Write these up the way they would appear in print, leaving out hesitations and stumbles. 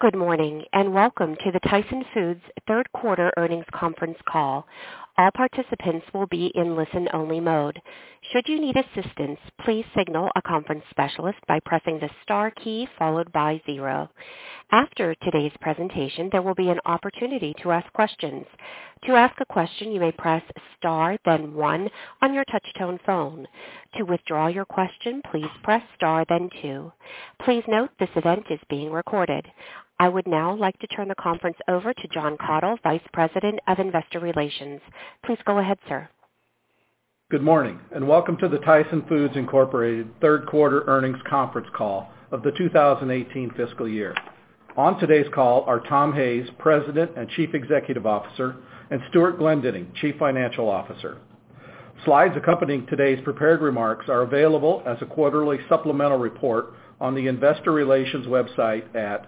Good morning, and welcome to the Tyson Foods third quarter earnings conference call. All participants will be in listen-only mode. Should you need assistance, please signal a conference specialist by pressing the star key followed by 0. After today's presentation, there will be an opportunity to ask questions. To ask a question, you may press star, then 1 on your touch-tone phone. To withdraw your question, please press star, then 2. Please note this event is being recorded. I would now like to turn the conference over to Jon Kathol, Vice President of Investor Relations. Please go ahead, sir. Good morning, and welcome to the Tyson Foods Incorporated third quarter earnings conference call of the 2018 fiscal year. On today's call are Tom Hayes, President and Chief Executive Officer, and Stewart Glendinning, Chief Financial Officer. Slides accompanying today's prepared remarks are available as a quarterly supplemental report on the Investor Relations website at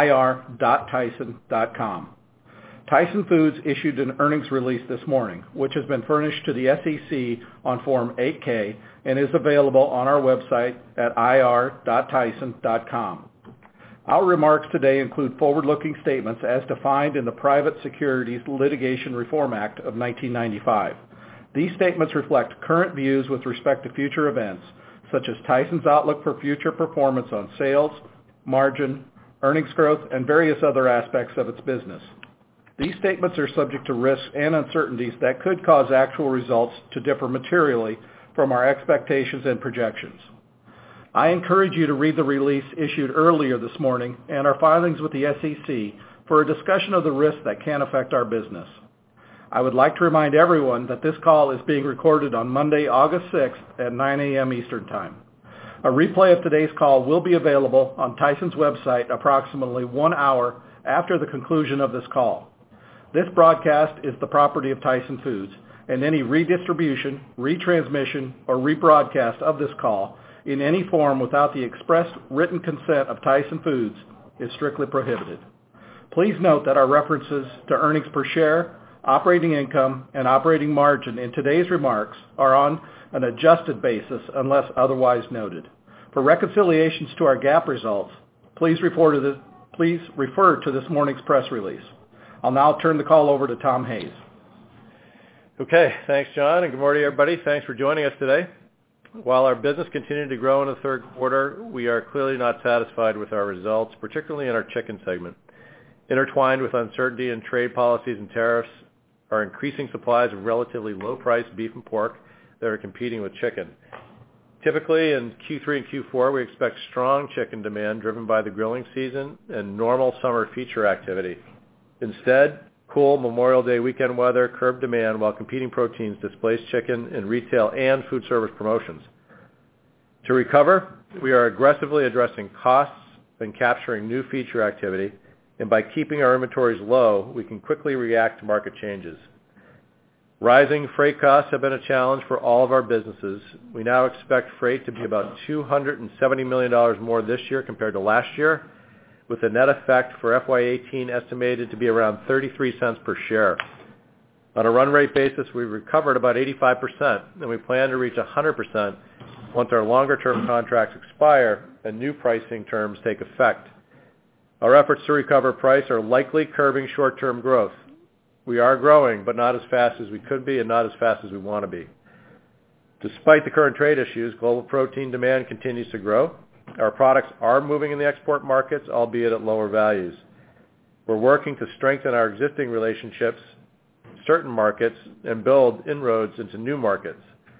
ir.tyson.com. Tyson Foods issued an earnings release this morning, which has been furnished to the SEC on Form 8-K and is available on our website at ir.tyson.com. Our remarks today include forward-looking statements as defined in the Private Securities Litigation Reform Act of 1995. These statements reflect current views with respect to future events, such as Tyson's outlook for future performance on sales, margin, earnings growth, and various other aspects of its business. These statements are subject to risks and uncertainties that could cause actual results to differ materially from our expectations and projections. I encourage you to read the release issued earlier this morning and our filings with the SEC for a discussion of the risks that can affect our business. I would like to remind everyone that this call is being recorded on Monday, August 6th at 9 a.m. Eastern Time. A replay of today's call will be available on Tyson's website approximately 1 hour after the conclusion of this call. This broadcast is the property of Tyson Foods, and any redistribution, retransmission, or rebroadcast of this call in any form without the expressed written consent of Tyson Foods is strictly prohibited. Please note that our references to earnings per share, operating income, and operating margin in today's remarks are on an adjusted basis unless otherwise noted. For reconciliations to our GAAP results, please refer to this morning's press release. I'll now turn the call over to Tom Hayes. Okay, thanks, John, and good morning, everybody. Thanks for joining us today. While our business continued to grow in the third quarter, we are clearly not satisfied with our results, particularly in our chicken segment. Intertwined with uncertainty in trade policies and tariffs are increasing supplies of relatively low-priced beef and pork that are competing with chicken. Typically, in Q3 and Q4, we expect strong chicken demand driven by the grilling season and normal summer feature activity. Instead, cool Memorial Day weekend weather curbed demand while competing proteins displaced chicken in retail and food service promotions. To recover, we are aggressively addressing costs and capturing new feature activity, and by keeping our inventories low, we can quickly react to market changes. Rising freight costs have been a challenge for all of our businesses. We now expect freight to be about $270 million more this year compared to last year, with the net effect for FY18 estimated to be around 33 cents per share. On a run rate basis, we've recovered about 85%, and we plan to reach 100% once our longer-term contracts expire and new pricing terms take effect. Our efforts to recover price are likely curbing short-term growth. We are growing, but not as fast as we could be and not as fast as we want to be. Despite the current trade issues, global protein demand continues to grow. Our products are moving in the export markets, albeit at lower values. We're working to strengthen our existing relationships in certain markets and build inroads into new markets.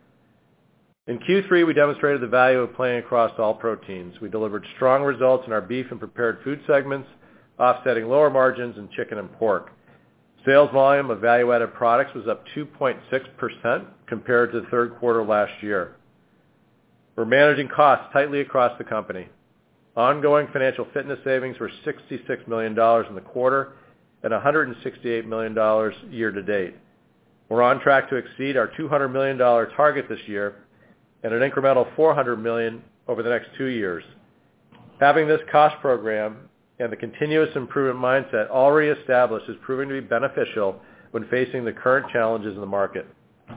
In Q3, we demonstrated the value of playing across all proteins. We delivered strong results in our beef and prepared food segments, offsetting lower margins in chicken and pork. Sales volume of value-added products was up 2.6% compared to the third quarter last year. We're managing costs tightly across the company. Ongoing financial fitness savings were $66 million in the quarter and $168 million year to date. We're on track to exceed our $200 million target this year and an incremental $400 million over the next 2 years. Having this cost program and the continuous improvement mindset already established is proving to be beneficial when facing the current challenges in the market.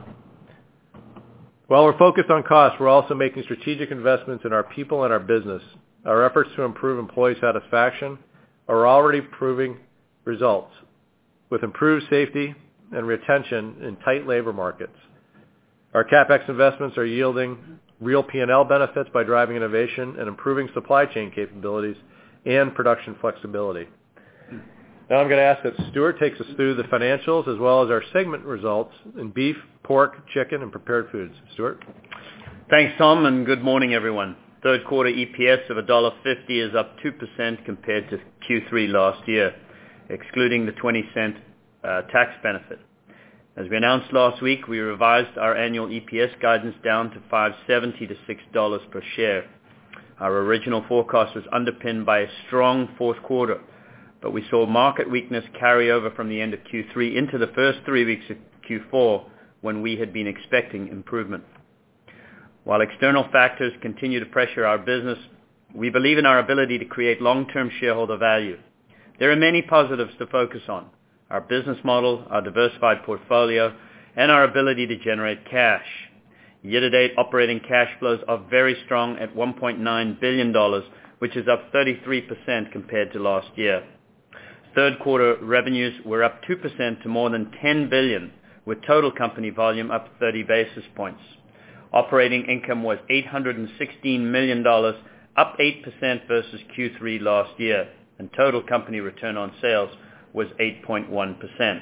While we're focused on costs, we're also making strategic investments in our people and our business. Our efforts to improve employee satisfaction, are already proving results with improved safety and retention in tight labor markets. Our CapEx investments are yielding real P&L benefits by driving innovation and improving supply chain capabilities and production flexibility. Now I'm going to ask that Stewart takes us through the financials as well as our segment results in beef, pork, chicken, and prepared foods. Stewart? Thanks, Tom, and good morning, everyone. Third quarter EPS of $1.50 is up 2% compared to Q3 last year, excluding the 20-cent tax benefit. As we announced last week, we revised our annual EPS guidance down to $5.70 to $6 per share. Our original forecast was underpinned by a strong fourth quarter, but we saw market weakness carry over from the end of Q3 into the first 3 weeks of Q4 when we had been expecting improvement. While external factors continue to pressure our business, we believe in our ability to create long-term shareholder value. There are many positives to focus on: our business model, our diversified portfolio, and our ability to generate cash. Year-to-date operating cash flows are very strong at $1.9 billion, which is up 33% compared to last year. Third quarter revenues were up 2% to more than $10 billion, with total company volume up 30 basis points. Operating income was $816 million, up 8% versus Q3 last year, and total company return on sales was 8.1%.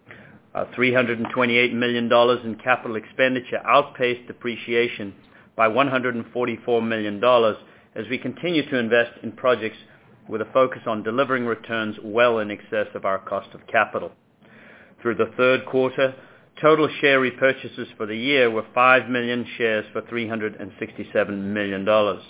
$328 million in capital expenditure outpaced depreciation by $144 million as we continue to invest in projects with a focus on delivering returns well in excess of our cost of capital. Through the third quarter, total share repurchases for the year were 5 million shares for $367 million.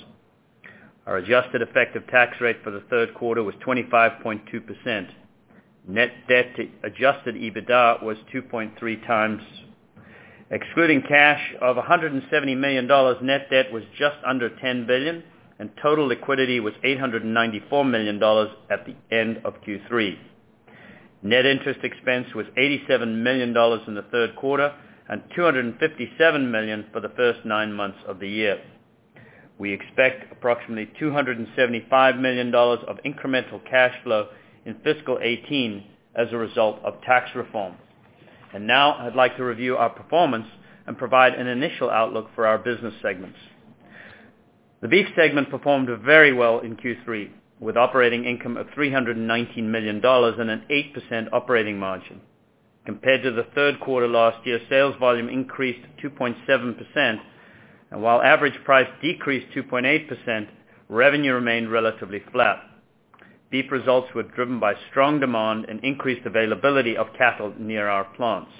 Our adjusted effective tax rate for the third quarter was 25.2%. Net debt to adjusted EBITDA was 2.3 times. Excluding cash of $170 million, net debt was just under $10 billion, and total liquidity was $894 million at the end of Q3. Net interest expense was $87 million in the third quarter and $257 million for the first 9 months of the year. We expect approximately $275 million of incremental cash flow in fiscal 18 as a result of tax reform. And now I'd like to review our performance and provide an initial outlook for our business segments. The beef segment performed very well in Q3, with operating income of $319 million and an 8% operating margin. Compared to the third quarter last year, sales volume increased 2.7%, and while average price decreased 2.8%, revenue remained relatively flat. Beef results were driven by strong demand and increased availability of cattle near our plants.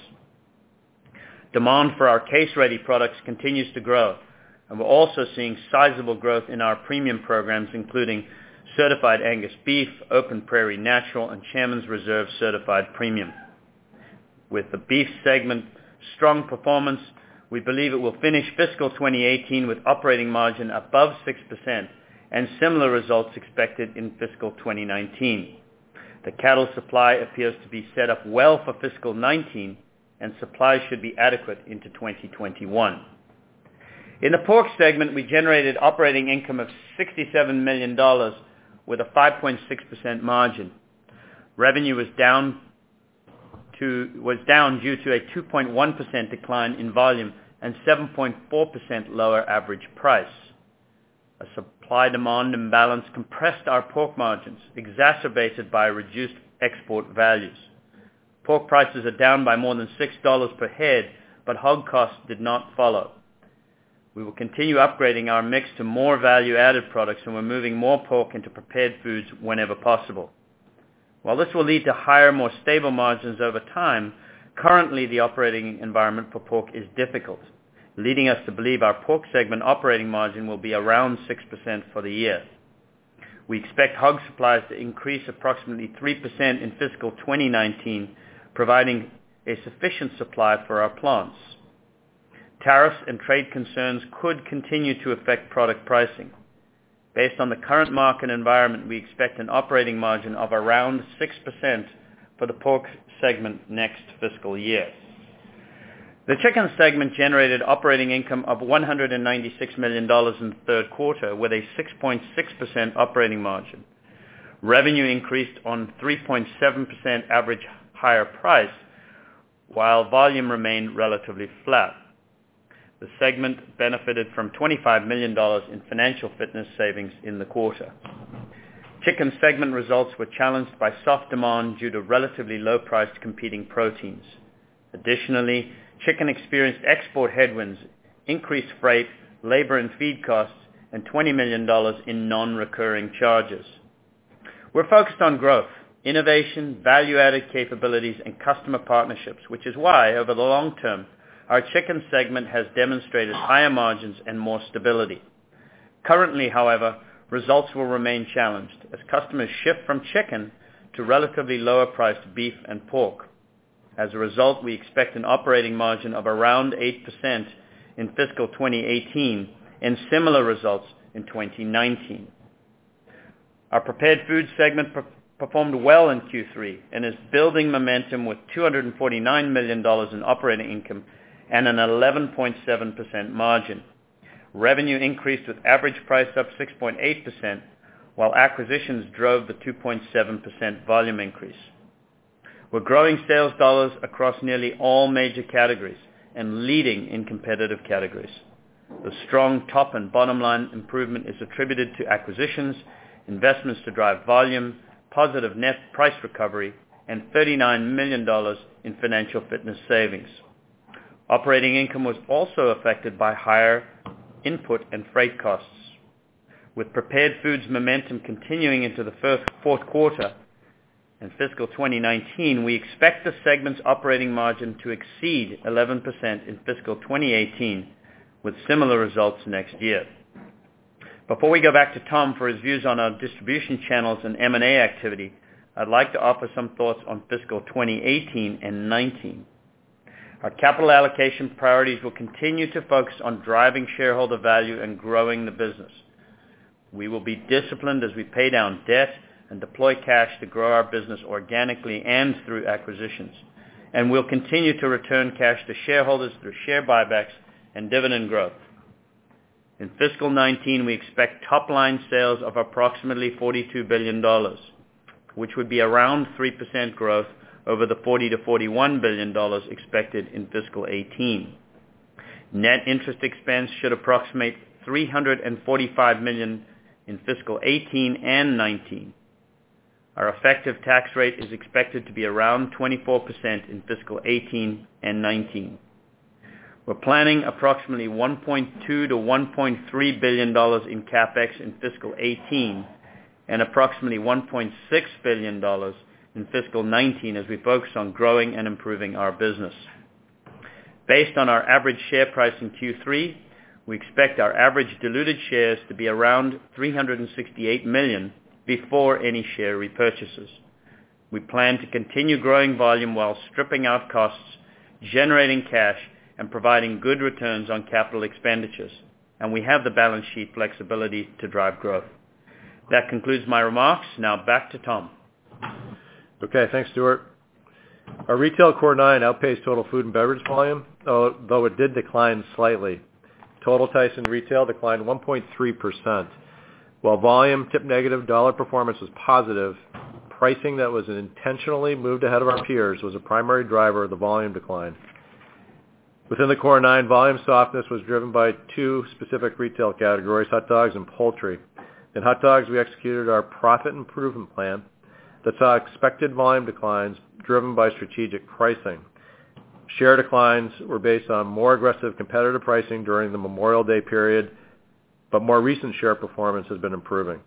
Demand for our case-ready products continues to grow, and we're also seeing sizable growth in our premium programs, including Certified Angus Beef, Open Prairie Natural, and Chairman's Reserve Certified Premium. With the beef segment strong performance, we believe it will finish fiscal 2018 with operating margin above 6% and similar results expected in fiscal 2019. The cattle supply appears to be set up well for fiscal 19, and supply should be adequate into 2021. In the pork segment, we generated operating income of $67 million with a 5.6% margin. Revenue was down due to a 2.1% decline in volume and 7.4% lower average price. A supply-demand imbalance compressed our pork margins, exacerbated by reduced export values. Pork prices are down by more than $6 per head, but hog costs did not follow. We will continue upgrading our mix to more value-added products, and we're moving more pork into prepared foods whenever possible. While this will lead to higher, more stable margins over time, currently the operating environment for pork is difficult, leading us to believe our pork segment operating margin will be around 6% for the year. We expect hog supplies to increase approximately 3% in fiscal 2019, providing a sufficient supply for our plants. Tariffs and trade concerns could continue to affect product pricing. Based on the current market environment, we expect an operating margin of around 6% for the pork segment next fiscal year. The chicken segment generated operating income of $196 million in the third quarter with a 6.6% operating margin. Revenue increased on 3.7% average higher price, while volume remained relatively flat. The segment benefited from $25 million in financial fitness savings in the quarter. Chicken segment results were challenged by soft demand due to relatively low-priced competing proteins. Additionally, chicken experienced export headwinds, increased freight, labor and feed costs, and $20 million in non-recurring charges. We're focused on growth, innovation, value-added capabilities, and customer partnerships, which is why, over the long term, our chicken segment has demonstrated higher margins and more stability. Currently, however, results will remain challenged as customers shift from chicken to relatively lower-priced beef and pork. As a result, we expect an operating margin of around 8% in fiscal 2018 and similar results in 2019. Our prepared food segment performed well in Q3 and is building momentum with $249 million in operating income and an 11.7% margin. Revenue increased with average price up 6.8%, while acquisitions drove the 2.7% volume increase. We're growing sales dollars across nearly all major categories and leading in competitive categories. The strong top and bottom line improvement is attributed to acquisitions, investments to drive volume, positive net price recovery, and $39 million in financial fitness savings. Operating income was also affected by higher input and freight costs. With prepared foods momentum continuing into the fourth quarter and fiscal 2019, we expect the segment's operating margin to exceed 11% in fiscal 2018, with similar results next year. Before we go back to Tom for his views on our distribution channels and M&A activity, I'd like to offer some thoughts on fiscal 2018 and 19. Our capital allocation priorities will continue to focus on driving shareholder value and growing the business. We will be disciplined as we pay down debt and deploy cash to grow our business organically and through acquisitions. And we'll continue to return cash to shareholders through share buybacks and dividend growth. In fiscal 19, we expect top-line sales of approximately $42 billion, which would be around 3% growth over the $40 to $41 billion expected in fiscal 18. Net interest expense should approximate $345 million in fiscal 18 and 19. Our effective tax rate is expected to be around 24% in fiscal 18 and 19. We're planning approximately $1.2 to $1.3 billion in CapEx in fiscal 18 and approximately $1.6 billion in fiscal 19 as we focus on growing and improving our business. Based on our average share price in Q3, we expect our average diluted shares to be around 368 million before any share repurchases. We plan to continue growing volume while stripping out costs, generating cash, and providing good returns on capital expenditures. And we have the balance sheet flexibility to drive growth. That concludes my remarks. Now back to Tom. Okay, thanks, Stuart. Our retail core 9 outpaced total food and beverage volume, though it did decline slightly. Total Tyson retail declined 1.3%. While volume tipped negative, dollar performance was positive. Pricing that was intentionally moved ahead of our peers was a primary driver of the volume decline. Within the core 9, volume softness was driven by two specific retail categories, hot dogs and poultry. In hot dogs, we executed our profit improvement plan that saw expected volume declines driven by strategic pricing. Share declines were based on more aggressive competitive pricing during the Memorial Day period, but more recent share performance has been improving.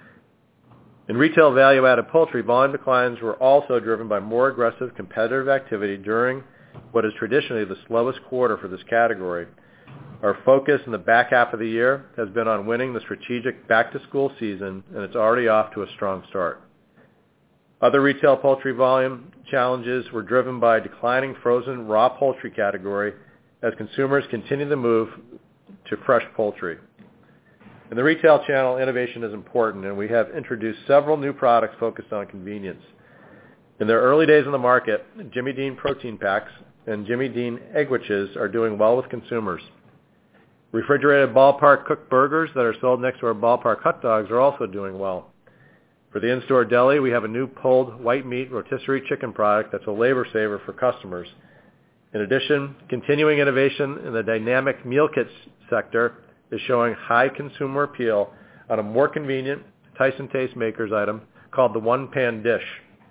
In retail value-added poultry, volume declines were also driven by more aggressive competitive activity during what is traditionally the slowest quarter for this category. Our focus in the back half of the year has been on winning the strategic back-to-school season, and it's already off to a strong start. Other retail poultry volume challenges were driven by declining frozen raw poultry category as consumers continue to move to fresh poultry. In the retail channel, innovation is important, and we have introduced several new products focused on convenience. In their early days in the market, Jimmy Dean protein packs and Jimmy Dean Eggwiches are doing well with consumers. Refrigerated ballpark cooked burgers that are sold next to our ballpark hot dogs are also doing well. For the in-store deli, we have a new pulled white meat rotisserie chicken product that's a labor saver for customers. In addition, continuing innovation in the dynamic meal kits sector is showing high consumer appeal on a more convenient Tyson Tastemakers item called the one-pan dish.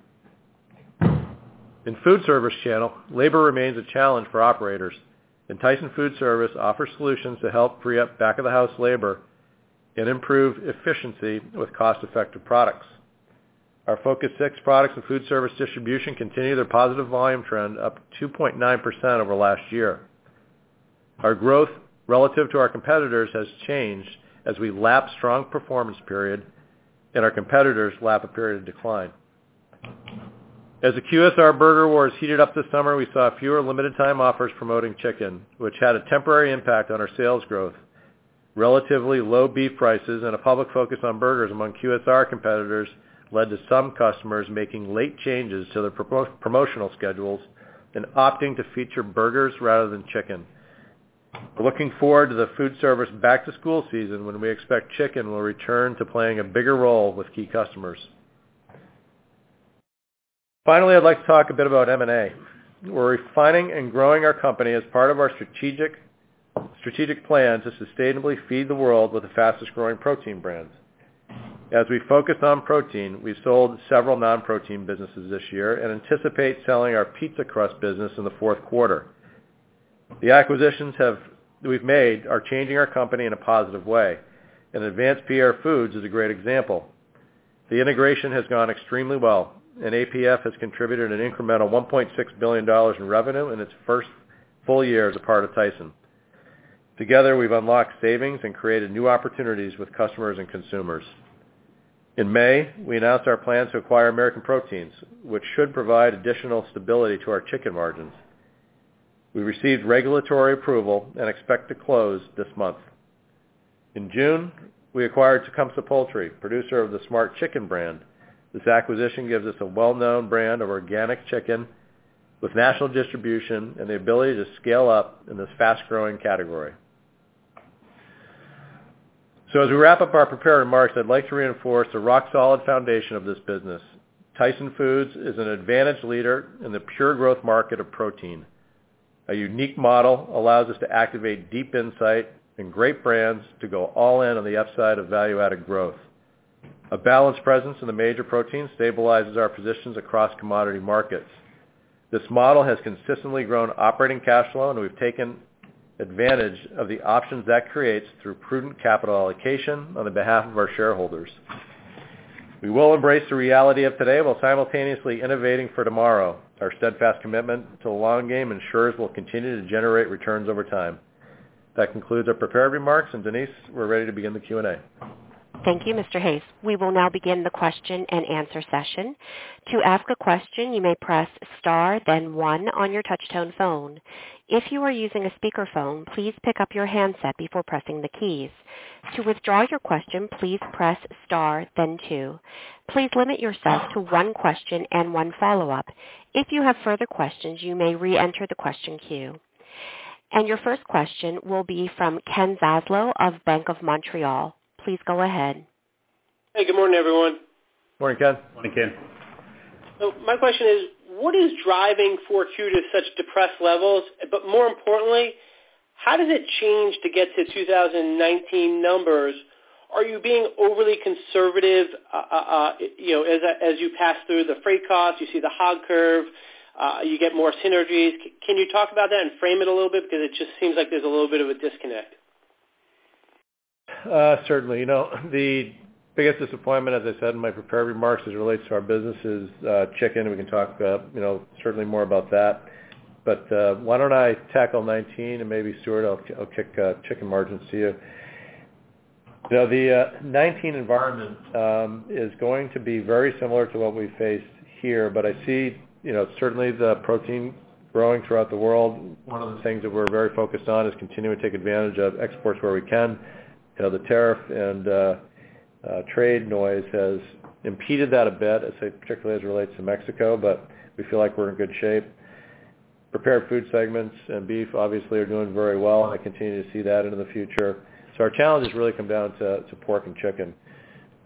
In food service channel, labor remains a challenge for operators, and Tyson Food Service offers solutions to help free up back-of-the-house labor and improve efficiency with cost-effective products. Our Focus 6 products and food service distribution continue their positive volume trend, up 2.9% over last year. Our growth relative to our competitors has changed as we lap strong performance period and our competitors lap a period of decline. As the QSR burger wars heated up this summer, we saw fewer limited-time offers promoting chicken, which had a temporary impact on our sales growth. Relatively low beef prices and a public focus on burgers among QSR competitors led to some customers making late changes to their promotional schedules and opting to feature burgers rather than chicken. We're looking forward to the food service back-to-school season when we expect chicken will return to playing a bigger role with key customers. Finally, I'd like to talk a bit about M&A. We're refining and growing our company as part of our strategic plan to sustainably feed the world with the fastest-growing protein brands. As we focus on protein, we've sold several non-protein businesses this year and anticipate selling our pizza crust business in the fourth quarter. The acquisitions we've made are changing our company in a positive way, and Advanced Pierre Foods is a great example. The integration has gone extremely well, and APF has contributed an incremental $1.6 billion in revenue in its first full year as a part of Tyson. Together, we've unlocked savings and created new opportunities with customers and consumers. In May, we announced our plans to acquire American Proteins, which should provide additional stability to our chicken margins. We received regulatory approval and expect to close this month. In June, we acquired Tecumseh Poultry, producer of the Smart Chicken brand. This acquisition gives us a well-known brand of organic chicken with national distribution and the ability to scale up in this fast-growing category. So as we wrap up our prepared remarks, I'd like to reinforce the rock-solid foundation of this business. Tyson Foods is an advantaged leader in the pure growth market of protein. A unique model allows us to activate deep insight and great brands to go all in on the upside of value-added growth. A balanced presence in the major proteins stabilizes our positions across commodity markets. This model has consistently grown operating cash flow, and we've taken advantage of the options that creates through prudent capital allocation on the behalf of our shareholders. We will embrace the reality of today while simultaneously innovating for tomorrow. Our steadfast commitment to the long game ensures we'll continue to generate returns over time. That concludes our prepared remarks, and Denise, we're ready to begin the Q&A. Thank you, Mr. Hayes. We will now begin the question and answer session. To ask a question, you may press star, then 1 on your touch-tone phone. If you are using a speakerphone, please pick up your handset before pressing the keys. To withdraw your question, please press star, then 2. Please limit yourself to 1 question and 1 follow-up. If you have further questions, you may re-enter the question queue. And your first question will be from Ken Zaslow of Bank of Montreal. Please go ahead. Hey, good morning, everyone. Morning, Ken. Morning, Ken. So my question is, what is driving 4Q to such depressed levels? But more importantly, how does it change to get to 2019 numbers? Are you being overly conservative, as you pass through the freight costs, you see the hog curve, you get more synergies? Can you talk about that and frame it a little bit? Because it just seems like there's a little bit of a disconnect. Certainly. The biggest disappointment, as I said in my prepared remarks, as it relates to our business is chicken. We can talk, certainly more about that. But why don't I tackle 19, and maybe, Stuart, I'll kick chicken margins to you. The 19 environment is going to be very similar to what we faced here, but I see, certainly the protein growing throughout the world. One of the things that we're very focused on is continuing to take advantage of exports where we can. The tariff and trade noise has impeded that a bit, particularly as it relates to Mexico, but we feel like we're in good shape. Prepared food segments and beef obviously are doing very well, and I continue to see that into the future. So our challenges really come down to pork and chicken.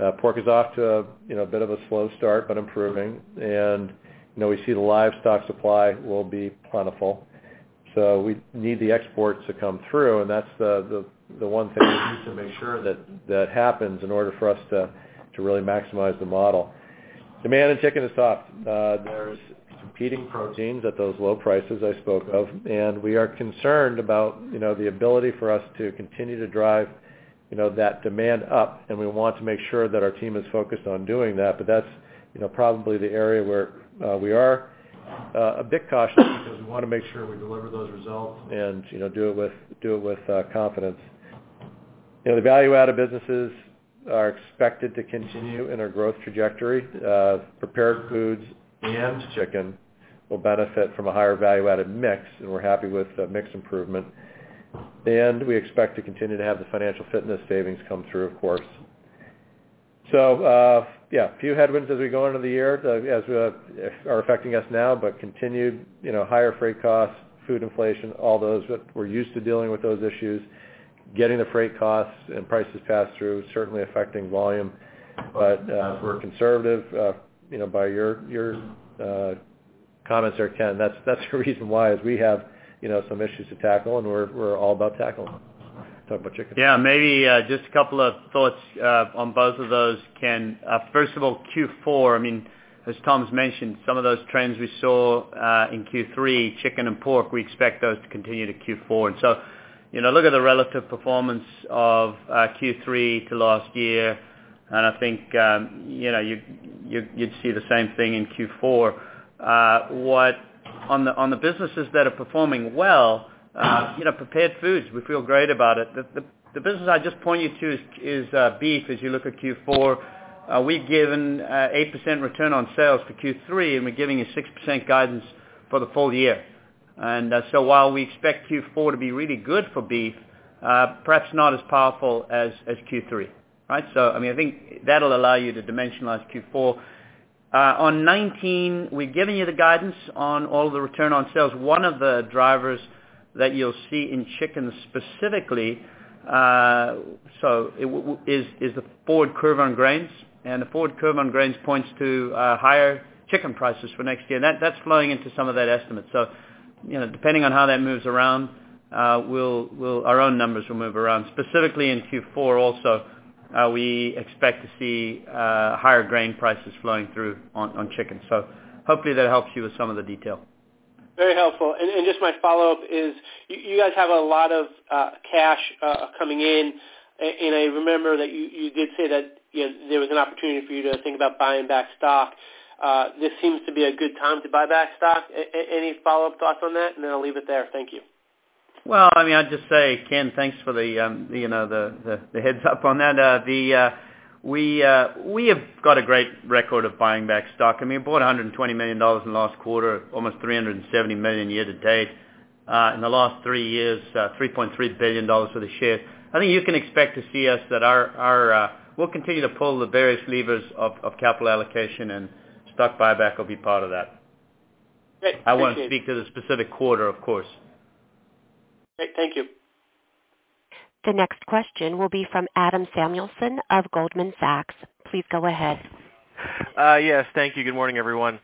Pork is off to a bit of a slow start, but improving. And, we see the livestock supply will be plentiful. So we need the exports to come through, and that's the one thing we need to make sure that happens in order for us to really maximize the model. Demand in chicken is soft. There's competing proteins at those low prices I spoke of, and we are concerned about, the ability for us to continue to drive, that demand up, and we want to make sure that our team is focused on doing that. But that's, probably the area where we are a bit cautious because we want to make sure we deliver those results and, do it with confidence. The value-added businesses are expected to continue in our growth trajectory. Prepared foods and chicken will benefit from a higher value-added mix, and we're happy with mix improvement. And we expect to continue to have the financial fitness savings come through, of course. So, a few headwinds as we go into the year are affecting us now, but continued, higher freight costs, food inflation, all those that we're used to dealing with those issues. Getting the freight costs and prices passed through certainly affecting volume, but we're conservative. By your comments there, Ken, that's the reason why is we have some issues to tackle, and we're all about tackling. Talk about chicken. Yeah, maybe just a couple of thoughts on both of those, Ken. First of all, Q4. As Tom's mentioned, some of those trends we saw in Q3, chicken and pork, we expect those to continue to Q4, and so. Look at the relative performance of Q3 to last year, and I think you'd see the same thing in Q4. On the businesses that are performing well, prepared foods, we feel great about it. The business I just point you to is beef. As you look at Q4, we've given 8% return on sales for Q3, and we're giving you 6% guidance for the full year. And so while we expect Q4 to be really good for beef, perhaps not as powerful as Q3, right? So, I think that'll allow you to dimensionalize Q4. On 19, we're giving you the guidance on all the return on sales. One of the drivers that you'll see in chicken specifically is the forward curve on grains, and the forward curve on grains points to higher chicken prices for next year. That's flowing into some of that estimate. So, depending on how that moves around, our own numbers will move around. Specifically in Q4 also, we expect to see higher grain prices flowing through on chicken. So hopefully that helps you with some of the detail. Very helpful. And just my follow-up is, you guys have a lot of cash coming in, and I remember that you did say that there was an opportunity for you to think about buying back stock. This seems to be a good time to buy back stock. Any follow-up thoughts on that? And then I'll leave it there. Thank you. Well, I'd just say, Ken, thanks for the heads up on that. We have got a great record of buying back stock. We bought $120 million in the last quarter, almost $370 million year to date. In the last 3 years, $3.3 billion for the share. I think you can expect to see us that we'll continue to pull the various levers of capital allocation, and stock buyback will be part of that. Great. I won't speak to the specific quarter, of course. Great. Thank you. The next question will be from Adam Samuelson of Goldman Sachs. Please go ahead. Yes, thank you. Good morning, everyone.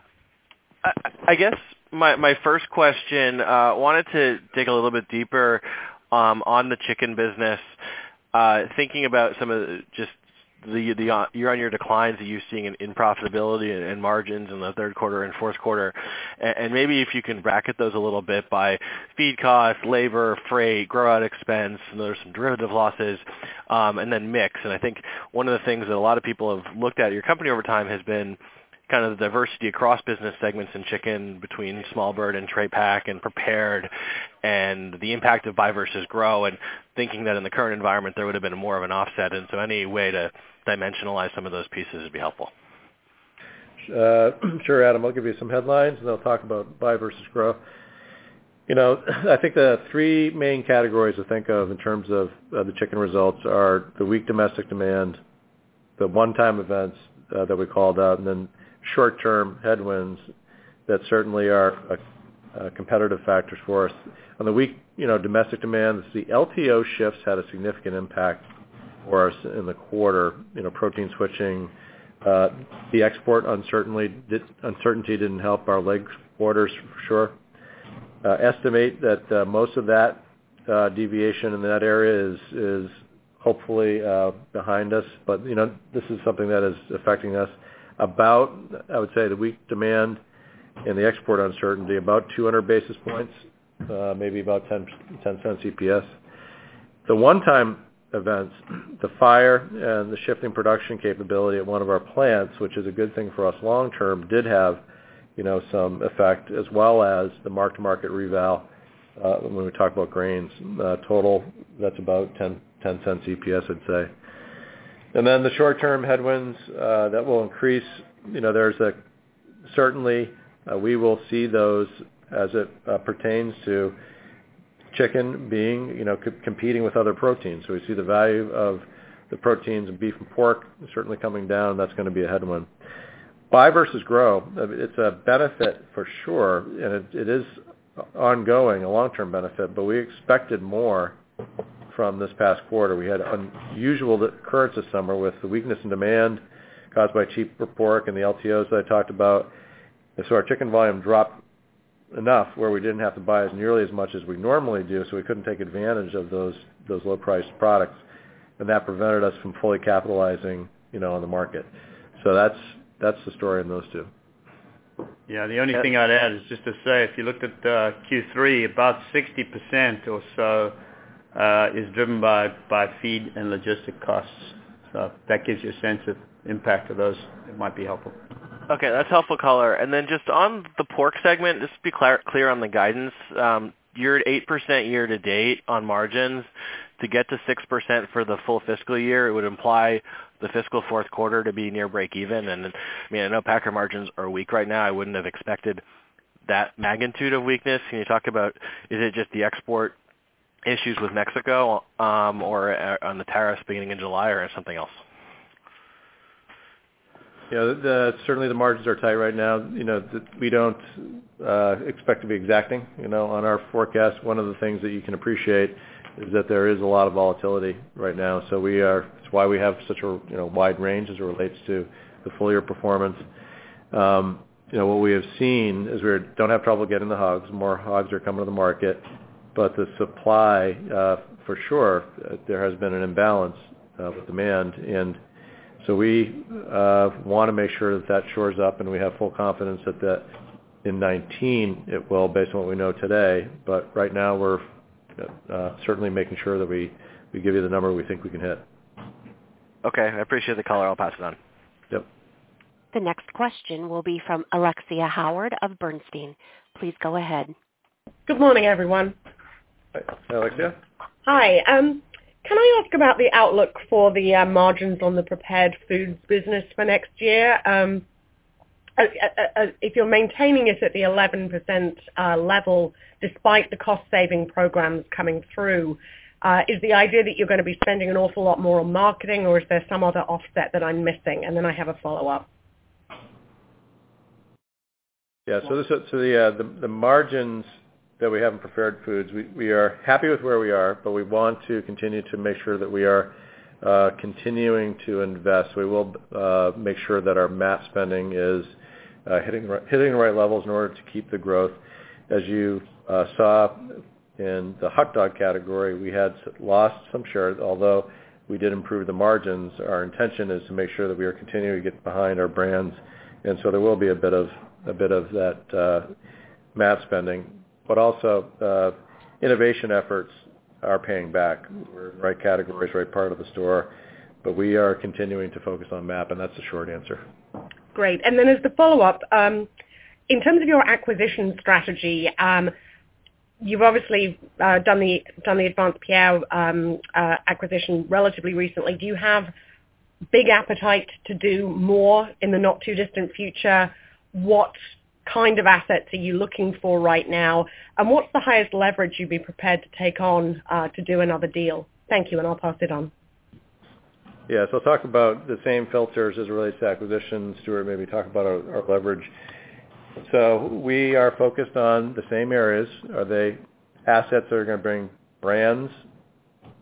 I guess my first question, wanted to dig a little bit deeper on the chicken business, thinking about some of the year-on-year declines that you're seeing in profitability and margins in the third quarter and fourth quarter. And maybe if you can bracket those a little bit by feed costs, labor, freight, grow-out expense, and there's some derivative losses, and then mix. And I think one of the things that a lot of people have looked at your company over time has been kind of the diversity across business segments in chicken between small bird and tray pack and prepared, and the impact of buy versus grow, and thinking that in the current environment there would have been more of an offset. And so any way to dimensionalize some of those pieces would be helpful. Sure, Adam. I'll give you some headlines, and I'll talk about buy versus grow. I think the three main categories to think of in terms of the chicken results are the weak domestic demand, the one-time events that we called out, and then short-term headwinds that certainly are competitive factors for us. On the weak, domestic demand, the LTO shifts had a significant impact for us in the quarter. Protein switching, the export uncertainty didn't help our leg orders for sure. Estimate that most of that deviation in that area is hopefully behind us, but this is something that is affecting us. About, I would say, the weak demand and the export uncertainty, about 200 basis points, maybe about 10 cents EPS. The one-time events, the fire and the shifting production capability at one of our plants, which is a good thing for us long term, did have some effect, as well as the mark-to-market reval when we talk about grains. Total, that's about 10 cents EPS, I'd say. And then the short-term headwinds that will increase, certainly we will see those as it pertains to chicken being, competing with other proteins. So we see the value of the proteins in beef and pork certainly coming down. That's going to be a headwind. Buy versus grow, it's a benefit for sure, and it is ongoing, a long-term benefit, but we expected more from this past quarter. We had unusual occurrence this summer with the weakness in demand caused by cheaper pork and the LTOs that I talked about. And so our chicken volume dropped enough where we didn't have to buy nearly as much as we normally do, so we couldn't take advantage of those low-priced products, and that prevented us from fully capitalizing, on the market. So that's the story in those two. Yeah, the only thing I'd add is just to say, if you looked at Q3, about 60% or so is driven by feed and logistic costs. So that gives you a sense of impact of those. It might be helpful. Okay, that's helpful color. And then just on the pork segment, just to be clear on the guidance, you're at 8% year to date on margins. To get to 6% for the full fiscal year, it would imply the fiscal fourth quarter to be near break even. And I know packer margins are weak right now. I wouldn't have expected that magnitude of weakness. Can you talk about, is it just the export issues with Mexico or on the tariffs beginning in July, or something else? Yeah, certainly the margins are tight right now. We don't expect to be exacting, on our forecast. One of the things that you can appreciate is that there is a lot of volatility right now. So it's why we have such a wide range as it relates to the full year performance. What we have seen is we don't have trouble getting the hogs. More hogs are coming to the market, but the supply, for sure, there has been an imbalance with demand, and so we want to make sure that shores up, and we have full confidence that in 19 it will, based on what we know today. But right now we're certainly making sure that we give you the number we think we can hit. Okay, I appreciate the color. I'll pass it on. Yep. The next question will be from Alexia Howard of Bernstein. Please go ahead. Good morning, everyone. Hi, Alexia. Hi. Can I ask about the outlook for the margins on the prepared foods business for next year? If you're maintaining it at the 11% level, despite the cost-saving programs coming through, is the idea that you're going to be spending an awful lot more on marketing, or is there some other offset that I'm missing? And then I have a follow-up. Yeah, so the margins that we have in prepared foods, we are happy with where we are, but we want to continue to make sure that we are continuing to invest. We will make sure that our MAP spending is hitting the right levels in order to keep the growth. As you saw in the hot dog category, we had lost some share, although we did improve the margins. Our intention is to make sure that we are continuing to get behind our brands, and so there will be a bit of that MAP spending. But also, innovation efforts are paying back. We're in the right categories, right part of the store, but we are continuing to focus on MAP, and that's the short answer. Great. And then as the follow-up, in terms of your acquisition strategy, you've obviously done the Advanced Pierre acquisition relatively recently. Do you have big appetite to do more in the not-too-distant future? What kind of assets are you looking for right now? And what's the highest leverage you'd be prepared to take on to do another deal? Thank you, and I'll pass it on. Yeah, so I'll talk about the same filters as it relates to acquisitions. Stuart, maybe talk about our leverage. So we are focused on the same areas. Are they assets that are going to bring brands,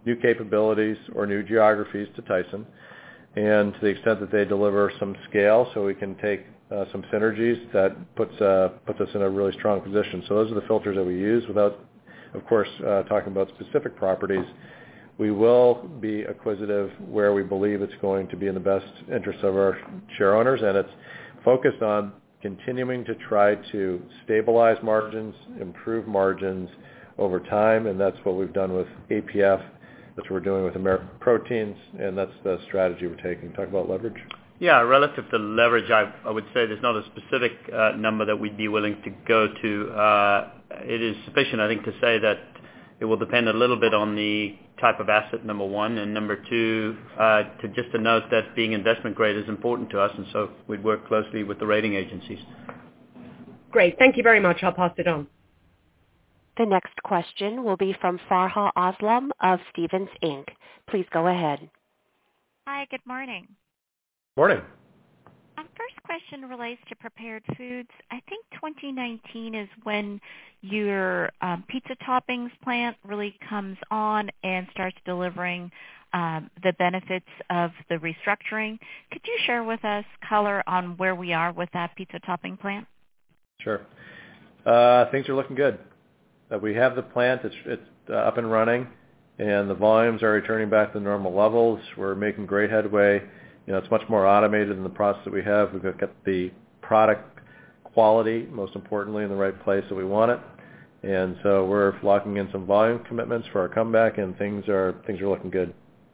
new capabilities or new geographies to Tyson, and to the extent that they deliver some scale so we can take some synergies, that puts us in a really strong position. So those are the filters that we use without, of course, talking about specific properties. We will be acquisitive where we believe it's going to be in the best interest of our share owners, and it's focused on continuing to try to stabilize margins, improve margins over time, and that's what we've done with APF. That's what we're doing with American Proteins, and that's the strategy we're taking. Talk about leverage. Yeah, relative to leverage, I would say there's not a specific number that we'd be willing to go to. It is sufficient, I think, to say that it will depend a little bit on the type of asset, number one, and number two, to note that being investment grade is important to us, and so we'd work closely with the rating agencies. Great. Thank you very much. I'll pass it on. The next question will be from Farha Aslam of Stephens Inc. Please go ahead. Hi, good morning. Morning. First question relates to prepared foods. I think 2019 is when your pizza toppings plant really comes on and starts delivering the benefits of the restructuring. Could you share with us color on where we are with that pizza topping plant? Sure. Things are looking good. We have the plant. It's up and running, and the volumes are returning back to normal levels. We're making great headway. It's much more automated in the process that we have. We've got the product quality, most importantly, in the right place that we want it. And so we're locking in some volume commitments for our comeback, and things are looking good.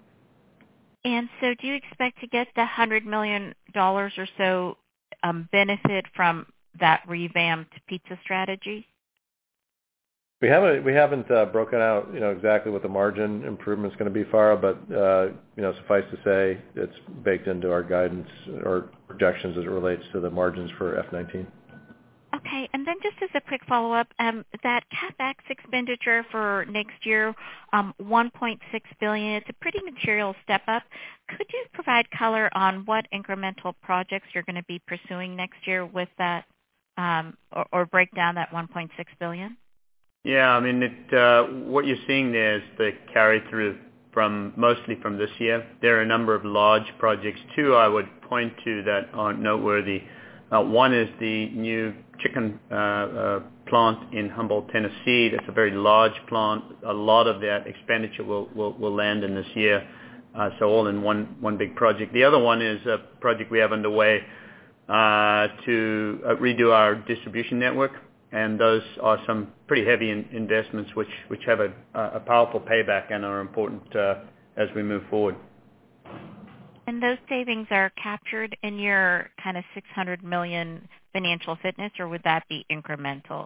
And so do you expect to get the $100 million or so benefit from that revamped pizza strategy? We haven't broken out, exactly what the margin improvement's going to be, Farah, but suffice to say, it's baked into our guidance or projections as it relates to the margins for F19. Okay, and then just as a quick follow-up, that CapEx expenditure for next year, $1.6 billion, it's a pretty material step up. Could you provide color on what incremental projects you're going to be pursuing next year with that, or break down that $1.6 billion? Yeah, I mean, what you're seeing there is the carry-through mostly from this year. There are a number of large projects, too, I would point to that are noteworthy. One is the new chicken plant in Humboldt, Tennessee. That's a very large plant. A lot of that expenditure will land in this year, so all in one big project. The other one is a project we have underway to redo our distribution network. And those are some pretty heavy investments which have a powerful payback and are important as we move forward. And those savings are captured in your kind of $600 million financial fitness, or would that be incremental?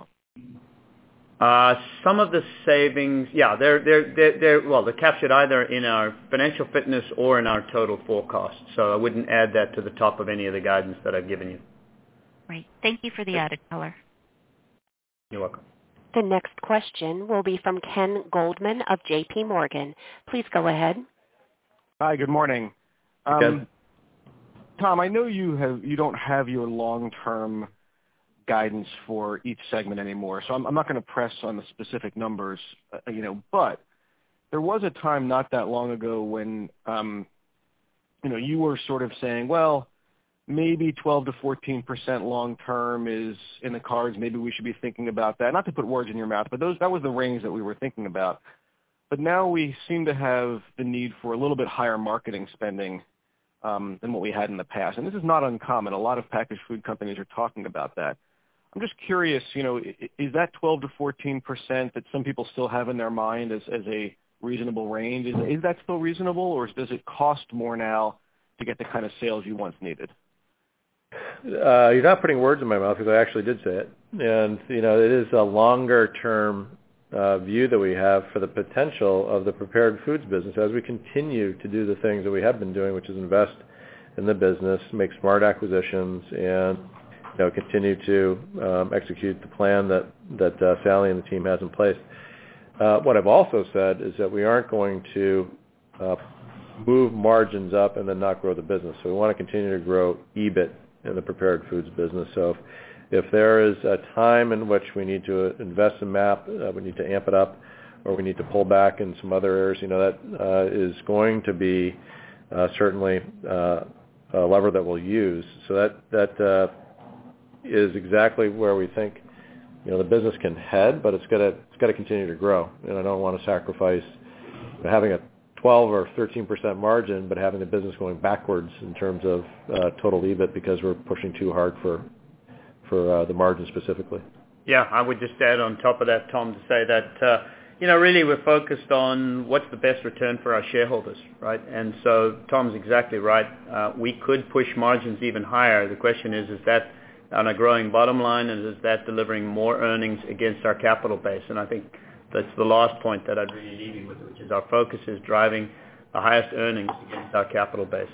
Some of the savings, yeah, they're captured either in our financial fitness or in our total forecast. So I wouldn't add that to the top of any of the guidance that I've given you. Right. Thank you for the added color. You're welcome. The next question will be from Ken Goldman of J.P. Morgan. Please go ahead. Hi, good morning. Ken. Tom, I know you don't have your long-term guidance for each segment anymore, so I'm not going to press on the specific numbers, but there was a time not that long ago when, you were sort of saying, well, maybe 12 to 14% long-term is in the cards. Maybe we should be thinking about that. Not to put words in your mouth, but that was the range that we were thinking about. But now we seem to have the need for a little bit higher marketing spending than what we had in the past. And this is not uncommon. A lot of packaged food companies are talking about that. I'm just curious, is that 12 to 14% that some people still have in their mind as a reasonable range? Is that still reasonable, or does it cost more now to get the kind of sales you once needed? You're not putting words in my mouth, because I actually did say it. And, it is a longer-term view that we have for the potential of the prepared foods business as we continue to do the things that we have been doing, which is invest in the business, make smart acquisitions, and continue to execute the plan that Sally and the team has in place. What I've also said is that we aren't going to move margins up and then not grow the business. So we want to continue to grow EBIT in the prepared foods business. So if there is a time in which we need to invest in MAP, we need to amp it up, or we need to pull back in some other areas, that is going to be certainly a lever that we'll use. So that is exactly where we think the business can head, but it's got to continue to grow. And I don't want to sacrifice having a 12 or 13% margin, but having the business going backwards in terms of total EBIT because we're pushing too hard for the margin specifically. Yeah, I would just add on top of that, Tom, to say that really we're focused on what's the best return for our shareholders, right? And so Tom's exactly right. We could push margins even higher. The question is that on a growing bottom line, and is that delivering more earnings against our capital base? And I think that's the last point that I'd really leave you with, which is our focus is driving the highest earnings against our capital base.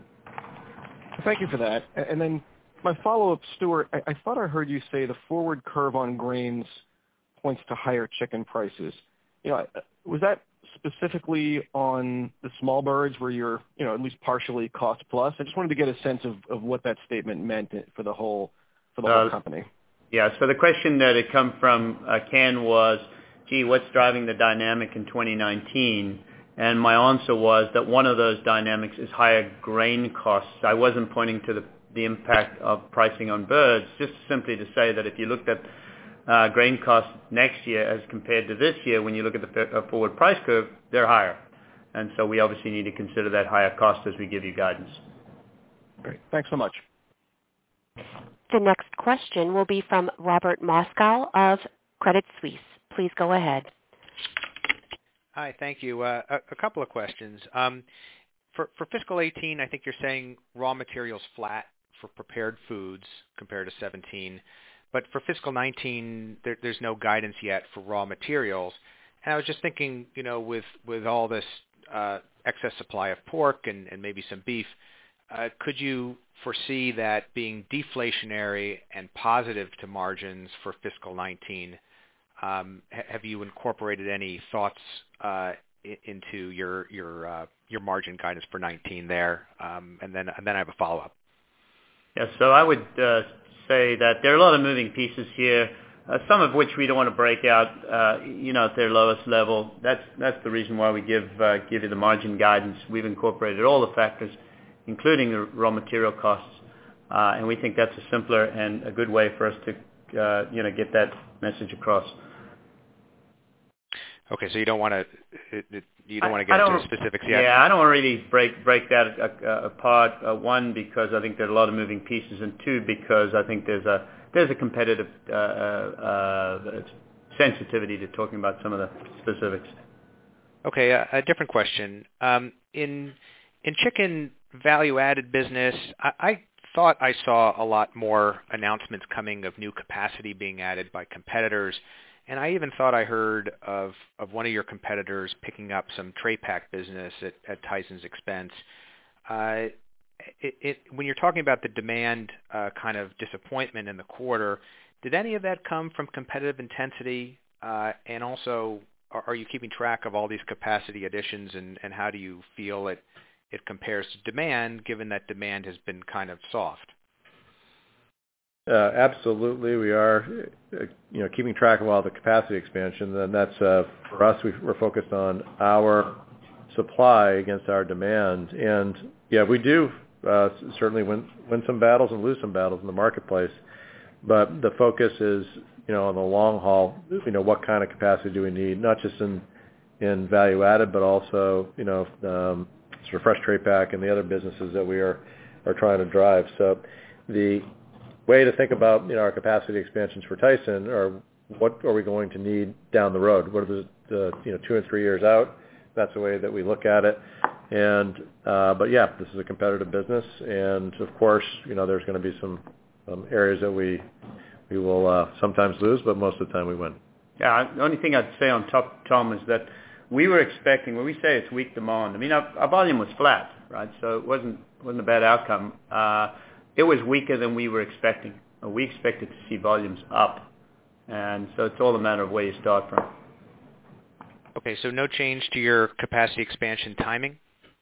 Thank you for that. And then my follow-up, Stewart, I thought I heard you say the forward curve on grains points to higher chicken prices. Was that specifically on the small birds where you're, at least partially cost plus? I just wanted to get a sense of what that statement meant for the whole company. Yeah, so the question that had come from Ken was, what's driving the dynamic in 2019? And my answer was that one of those dynamics is higher grain costs. I wasn't pointing to the impact of pricing on birds, just simply to say that if you looked at grain costs next year as compared to this year, when you look at the forward price curve, they're higher. And so we obviously need to consider that higher cost as we give you guidance. Great. Thanks so much. The next question will be from Robert Moskow of Credit Suisse. Please go ahead. Hi, thank you. A couple of questions. For fiscal 18, I think you're saying raw materials flat for prepared foods compared to 17. But for fiscal 19, there's no guidance yet for raw materials. And I was just thinking, with all this excess supply of pork and maybe some beef, could you foresee that being deflationary and positive to margins for fiscal 19? Have you incorporated any thoughts into your margin guidance for 19 there? And then I have a follow-up. Yeah, so I would say that there are a lot of moving pieces here, some of which we don't want to break out, at their lowest level. That's the reason why we give you the margin guidance. We've incorporated all the factors, including the raw material costs, and we think that's a simpler and a good way for us to, get that message across. Okay, so you don't want to get into specifics yet. Yeah, I don't want to really break that apart. One, because I think there are a lot of moving pieces, and two, because I think there's a competitive sensitivity to talking about some of the specifics. Okay, a different question. In chicken value-added business, I thought I saw a lot more announcements coming of new capacity being added by competitors. And I even thought I heard of one of your competitors picking up some tray pack business at Tyson's expense. When you're talking about the demand kind of disappointment in the quarter, did any of that come from competitive intensity? And also, are you keeping track of all these capacity additions, and how do you feel it compares to demand, given that demand has been kind of soft? Absolutely, we are, keeping track of all the capacity expansion, and that's for us. We're focused on our supply against our demand, and yeah, we do certainly win some battles and lose some battles in the marketplace. But the focus is, on the long haul. What kind of capacity do we need? Not just in value added, but also, sort of fresh tray pack and the other businesses that we are trying to drive. So the way to think about our capacity expansions for Tyson are what are we going to need down the road? What are the 2 and 3 years out? That's the way that we look at it. And but yeah, this is a competitive business, and of course, there's going to be some areas that we will sometimes lose, but most of the time we win. Yeah, the only thing I'd say on top, Tom, is that we were expecting, when we say it's weak demand, I mean our volume was flat, right? So it wasn't a bad outcome. It was weaker than we were expecting. We expected to see volumes up, and so it's all a matter of where you start from. Okay, so no change to your capacity expansion timing?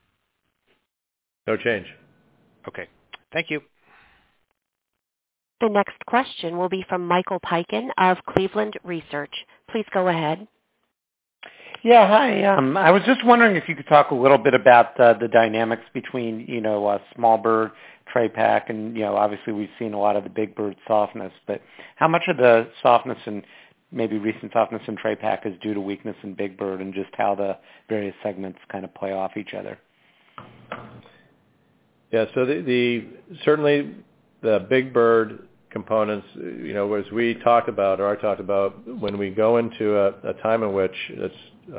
No change. Okay, thank you. The next question will be from Michael Piken of Cleveland Research. Please go ahead. Yeah, hi. I was just wondering if you could talk a little bit about the dynamics between, small bird, tray pack, and, obviously we've seen a lot of the big bird softness, but how much of the softness and maybe recent softness in tray pack is due to weakness in big bird, and just how the various segments kind of play off each other? Yeah, so certainly the big bird components, as we talked about, or I talked about, when we go into a time in which it's,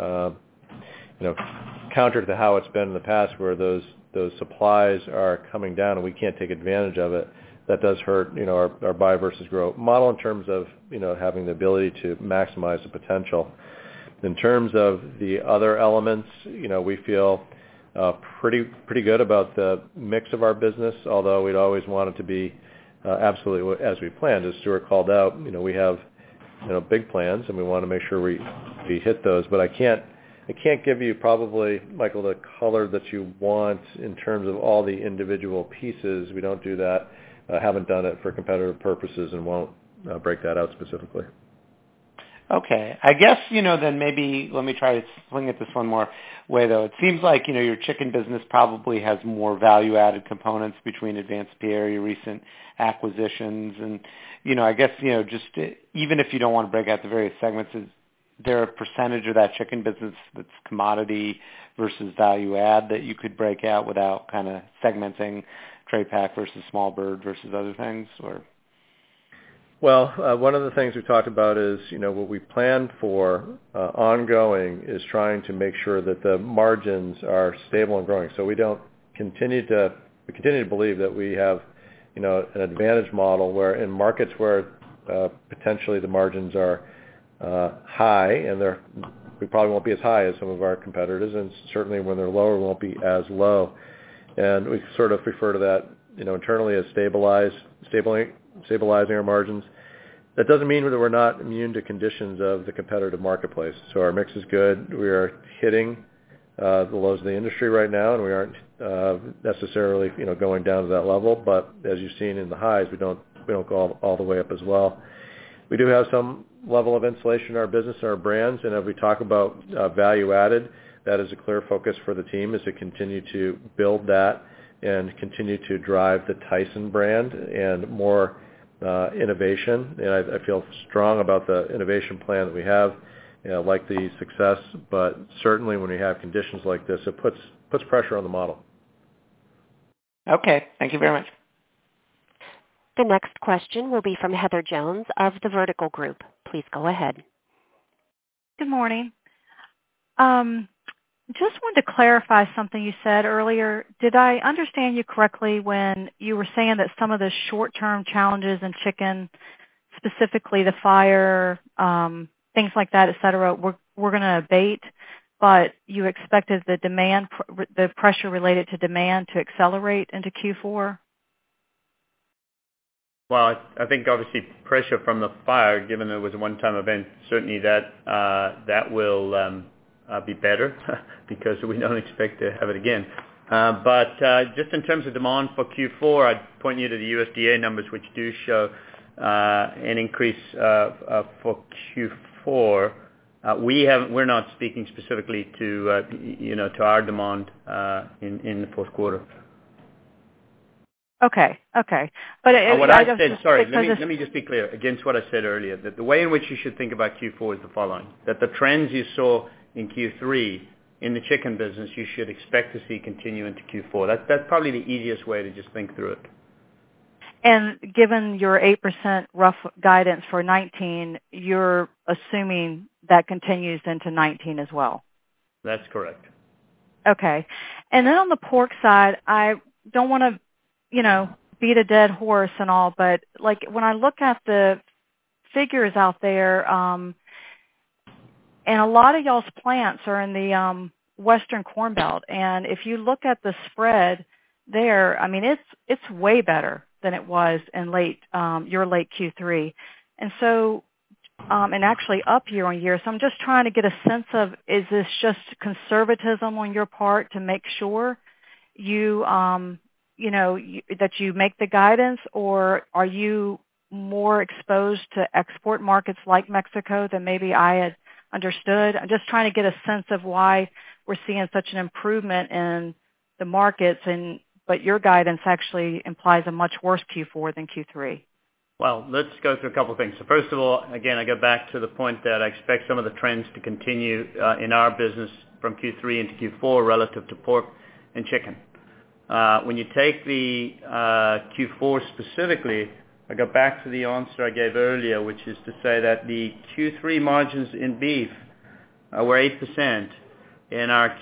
counter to how it's been in the past, where those supplies are coming down and we can't take advantage of it, that does hurt, our buy versus grow model in terms of, having the ability to maximize the potential. In terms of the other elements, we feel pretty good about the mix of our business, although we'd always want it to be absolutely as we planned. As Stuart called out, we have big plans, and we want to make sure we hit those. But I can't give you probably, Michael, the color that you want in terms of all the individual pieces. We don't do that. Haven't done it for competitive purposes, and won't break that out specifically. Okay. I guess, then maybe let me try to swing at this one more way, though. It seems like, your chicken business probably has more value-added components between Advanced Pierre, your recent acquisitions. And, I guess, just even if you don't want to break out the various segments, is there a percentage of that chicken business that's commodity versus value-add that you could break out without kind of segmenting tray pack versus small bird versus other things, or? Well, one of the things we talked about is, what we plan for ongoing is trying to make sure that the margins are stable and growing. So we continue to believe that we have, an advantage model where in markets where potentially the margins are high, and we probably won't be as high as some of our competitors, and certainly when they're lower, won't be as low. And we sort of refer to that, internally as stabilizing our margins. That doesn't mean that we're not immune to conditions of the competitive marketplace. So our mix is good. We are hitting the lows of the industry right now, and we aren't necessarily going down to that level. But as you've seen in the highs, we don't go all the way up as well. We do have some level of insulation in our business and our brands, and as we talk about value added, that is a clear focus for the team, is to continue to build that and continue to drive the Tyson brand and more innovation. And I feel strong about the innovation plan that we have, like the success, but certainly when we have conditions like this, it puts pressure on the model. Okay, thank you very much. The next question will be from Heather Jones of the Vertical Group. Please go ahead. Good morning. Just wanted to clarify something you said earlier. Did I understand you correctly when you were saying that some of the short-term challenges in chicken, specifically the fire, things like that, et cetera, were going to abate, but you expected the pressure related to demand to accelerate into Q4? Well, I think obviously pressure from the fire, given it was a one-time event, certainly that will be better because we don't expect to have it again. But just in terms of demand for Q4, I'd point you to the USDA numbers, which do show an increase for Q4. We're not speaking specifically to to our demand in the fourth quarter. Okay. But let me just be clear against what I said earlier. That the way in which you should think about Q4 is the following: that the trends you saw in Q3 in the chicken business, you should expect to see continue into Q4. That's probably the easiest way to just think through it. And given your 8% rough guidance for 19, you're assuming that continues into 19 as well? That's correct. Okay. And then on the pork side, I don't want to beat a dead horse and all, but like when I look at the figures out there, and a lot of y'all's plants are in the Western Corn Belt, and if you look at the spread there, I mean it's way better than it was in your late Q3, and so and actually up year on year. So I'm just trying to get a sense of, is this just conservatism on your part to make sure you that you make the guidance, or are you more exposed to export markets like Mexico than maybe I understood? I'm just trying to get a sense of why we're seeing such an improvement in the markets, but your guidance actually implies a much worse Q4 than Q3. Well, let's go through a couple of things. So first of all, again, I go back to the point that I expect some of the trends to continue in our business from Q3 into Q4 relative to pork and chicken. When you take the Q4 specifically, I go back to the answer I gave earlier, which is to say that the Q3 margins in beef were 8%, and our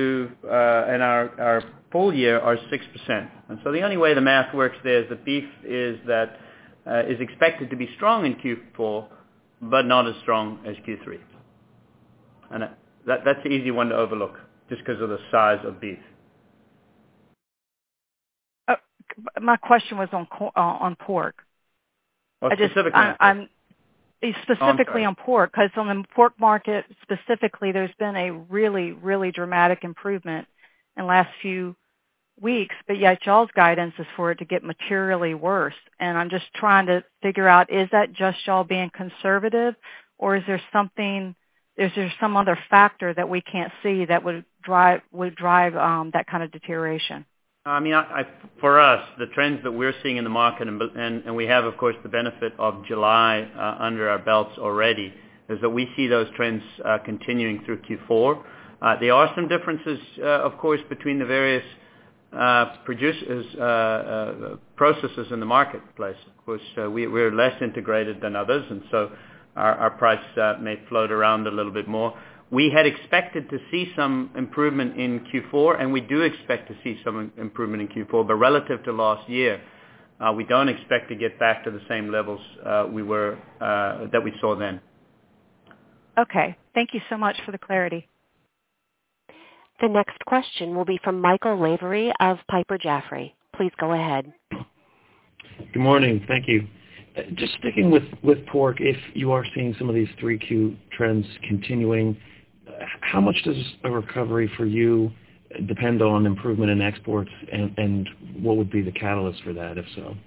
full year are 6%. And so the only way the math works there is that beef is expected to be strong in Q4, but not as strong as Q3. And that's the easy one to overlook, just because of the size of beef. My question was on pork. Oh, specifically on pork, because on the pork market specifically, there's been a really, really dramatic improvement in the last few weeks, but yet y'all's guidance is for it to get materially worse. And I'm just trying to figure out, is that just y'all being conservative, or is there some other factor that we can't see that would drive that kind of deterioration? I mean, for us, the trends that we're seeing in the market, and we have, of course, the benefit of July under our belts already, is that we see those trends continuing through Q4. There are some differences, of course, between the various producers, processes in the marketplace. Of course, we're less integrated than others, and so our price may float around a little bit more. We had expected to see some improvement in Q4, and we do expect to see some improvement in Q4, but relative to last year, we don't expect to get back to the same levels that we saw then. Okay. Thank you so much for the clarity. The next question will be from Michael Lavery of Piper Jaffray. Please go ahead. Good morning. Thank you. Just sticking with pork, if you are seeing some of these 3Q trends continuing, how much does a recovery for you depend on improvement in exports, and what would be the catalyst for that, if so?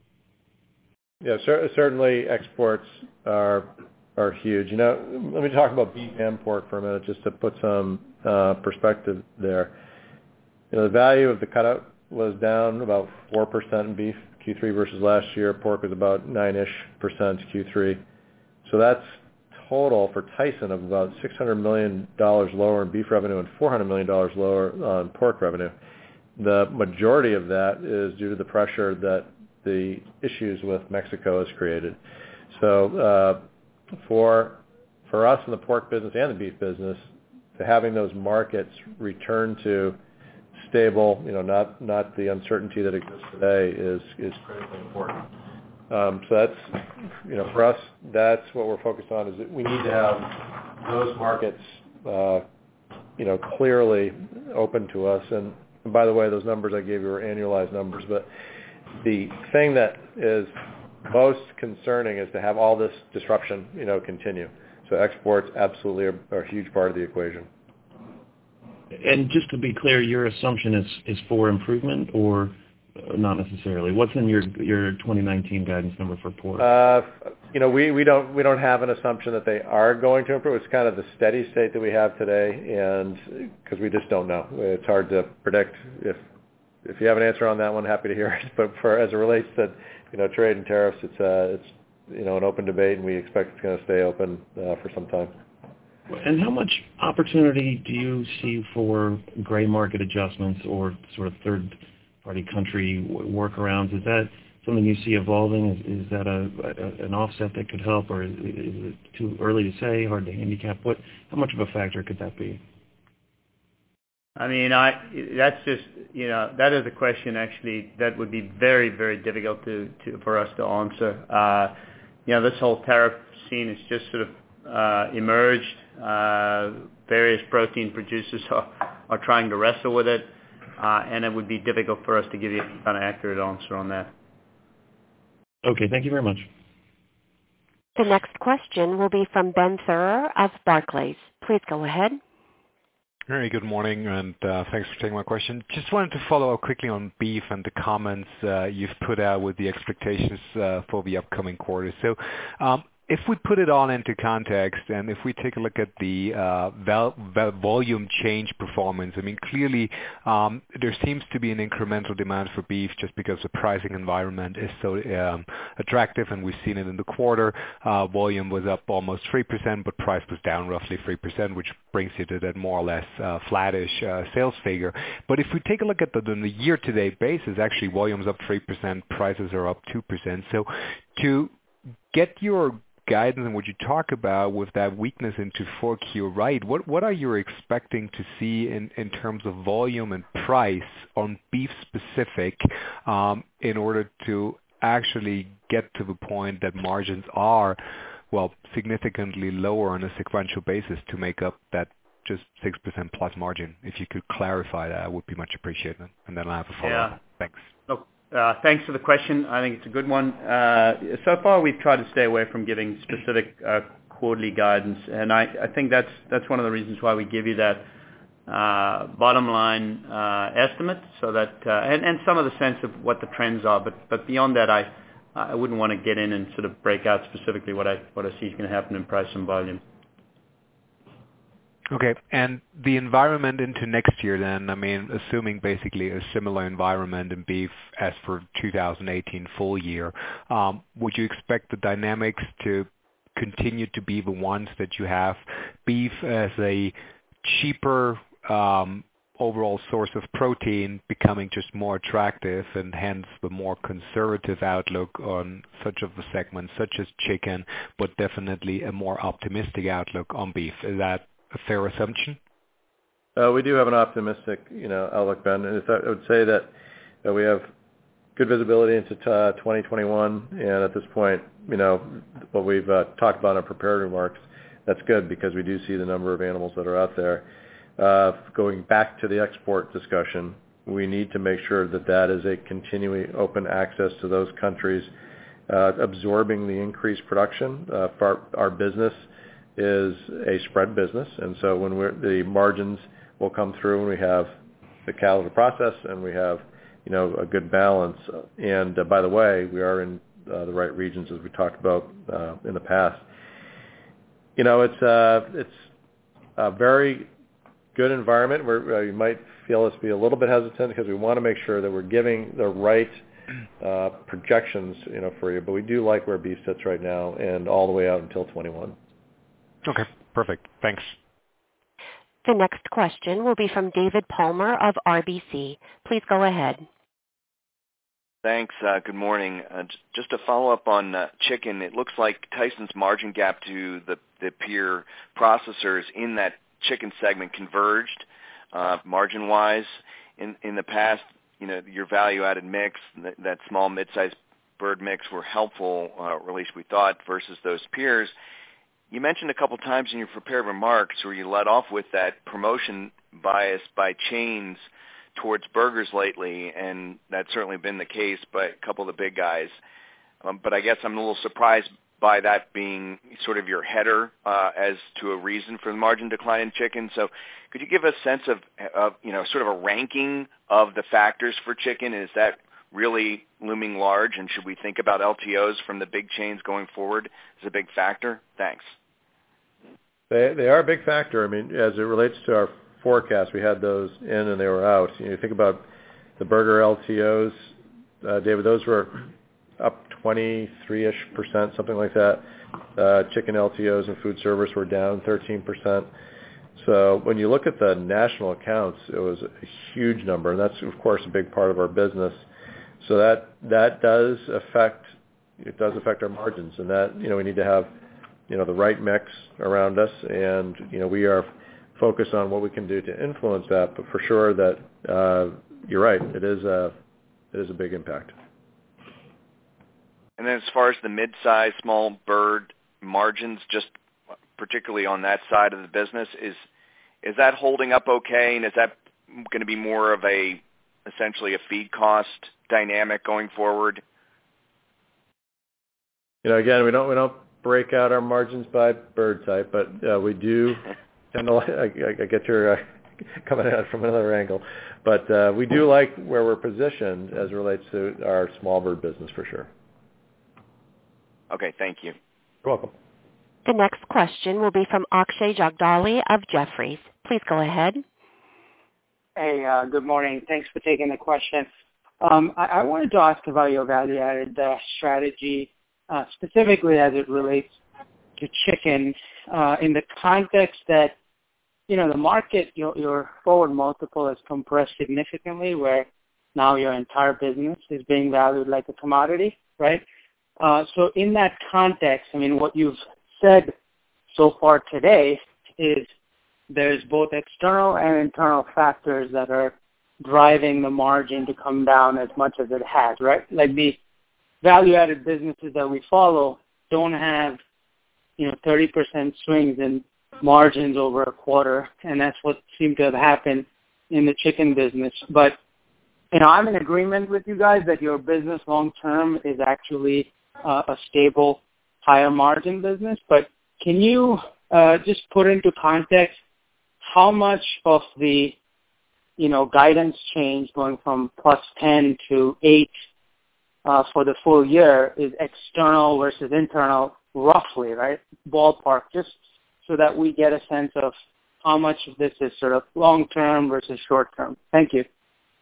Yeah, certainly exports are huge. Let me talk about beef and pork for a minute, just to put some perspective there. The value of the cutout was down about 4% in beef Q3 versus last year. Pork was about 9-ish% Q3. So that's total for Tyson of about $600 million lower in beef revenue and $400 million lower on pork revenue. The majority of that is due to the pressure that the issues with Mexico has created. So for us in the pork business and the beef business, to having those markets return to stable, not the uncertainty that exists today, is critically important. So that's, for us, that's what we're focused on, is that we need to have those markets, clearly open to us. And by the way, those numbers I gave you are annualized numbers. But the thing that is most concerning is to have all this disruption, continue. So exports absolutely are a huge part of the equation. And just to be clear, your assumption is for improvement, or not necessarily? What's in your 2019 guidance number for pork? We don't have an assumption that they are going to improve. It's kind of the steady state that we have today, and because we just don't know. It's hard to predict. If you have an answer on that one, happy to hear it. But as it relates to trade and tariffs, it's an open debate, and we expect it's going to stay open for some time. And how much opportunity do you see for gray market adjustments or sort of third-party country workarounds? Is that something you see evolving? Is that an offset that could help, or is it too early to say, hard to handicap? How much of a factor could that be? I mean, that's just, that is a question actually that would be very, very difficult for us to answer. This whole tariff scene has just sort of emerged. Various protein producers are trying to wrestle with it, and it would be difficult for us to give you an accurate answer on that. Okay, thank you very much. The next question will be from Ben Theurer of Barclays. Please go ahead. Very good morning, and thanks for taking my question. Just wanted to follow up quickly on beef and the comments you've put out with the expectations for the upcoming quarter. So if we put it all into context, and if we take a look at the volume change performance, I mean, clearly there seems to be an incremental demand for beef just because the pricing environment is so attractive, and we've seen it in the quarter. Volume was up almost 3%, but price was down roughly 3%, which brings you to that more or less flattish sales figure. But if we take a look at the year-to-date basis, actually volume's up 3%, prices are up 2%. So to get your guidance and what you talk about with that weakness into 4Q right, what are you expecting to see in terms of volume and price on beef specific in order to actually get to the point that margins are, well, significantly lower on a sequential basis to make up that just 6% plus margin? If you could clarify that, would be much appreciated. And then I have a follow-up. Yeah. Thanks. Look, thanks for the question. I think it's a good one. So far, we've tried to stay away from giving specific quarterly guidance, and I think that's one of the reasons why we give you that bottom line estimate, so that and some of the sense of what the trends are. But beyond that, I wouldn't want to get in and sort of break out specifically what I see is going to happen in price and volume. Okay, and the environment into next year then, I mean, assuming basically a similar environment in beef as for 2018 full year, would you expect the dynamics to continue to be the ones that you have? Beef as a cheaper overall source of protein becoming just more attractive, and hence the more conservative outlook on such of the segments such as chicken, but definitely a more optimistic outlook on beef. Is that a fair assumption? We do have an optimistic, outlook, Ben. And I would say that we have good visibility into 2021, and at this point, what we've talked about in our prepared remarks, that's good because we do see the number of animals that are out there. Going back to the export discussion, we need to make sure that is a continuing open access to those countries, absorbing the increased production. Our business is a spread business, and so when the margins will come through and we have the cattle to process and we have a good balance. And by the way, we are in the right regions as we talked about in the past. It's a very good environment where you might feel us be a little bit hesitant because we want to make sure that we're giving the right projections for you, but we do like where beef sits right now and all the way out until 21. Okay, perfect. Thanks. The next question will be from David Palmer of RBC. Please go ahead. Thanks. Good morning. Just to follow up on chicken, it looks like Tyson's margin gap to the peer processors in that chicken segment converged margin-wise. In the past, your value-added mix, that small mid-sized bird mix were helpful, or at least we thought, versus those peers. You mentioned a couple times in your prepared remarks where you led off with that promotion bias by chains towards burgers lately, and that's certainly been the case by a couple of the big guys. But I guess I'm a little surprised by that being sort of your header as to a reason for the margin decline in chicken. So could you give a sense of sort of a ranking of the factors for chicken? Is that really looming large, and should we think about LTOs from the big chains going forward as a big factor? Thanks. They are a big factor. I mean, as it relates to our forecast, we had those in and they were out. You think about the burger LTOs, David, those were up 23-ish%, something like that. Chicken LTOs and food service were down 13%. So when you look at the national accounts, it was a huge number, and that's, of course, a big part of our business. So that does affect our margins, and that we need to have the right mix around us, and we are focused on what we can do to influence that. But for sure that you're right, it is a big impact. And then as far as the mid-size small bird margins, just particularly on that side of the business, is that holding up okay, and is that going to be more of essentially a feed cost dynamic going forward? Again, we don't break out our margins by bird type, but we do tend to. I get you're coming at it from another angle, but we do like where we're positioned as it relates to our small bird business for sure. Okay, thank you. You're welcome. The next question will be from Akshay Jagdali of Jefferies. Please go ahead. Hey, good morning. Thanks for taking the question. I wanted to ask about your value-added strategy, specifically as it relates to chicken, in the context that, the market, your forward multiple has compressed significantly, where now your entire business is being valued like a commodity, right? So in that context, what you've said so far today is there's both external and internal factors that are driving the margin to come down as much as it has, right? Like the value-added businesses that we follow don't have, 30% swings in margins over a quarter, and that's what seemed to have happened in the chicken business. But, I'm in agreement with you guys that your business long-term is actually a stable, higher margin business. But can you just put into context how much of the, guidance change going from +10 to 8 for the full year is external versus internal, roughly, right? Ballpark, just so that we get a sense of how much of this is sort of long-term versus short-term. Thank you.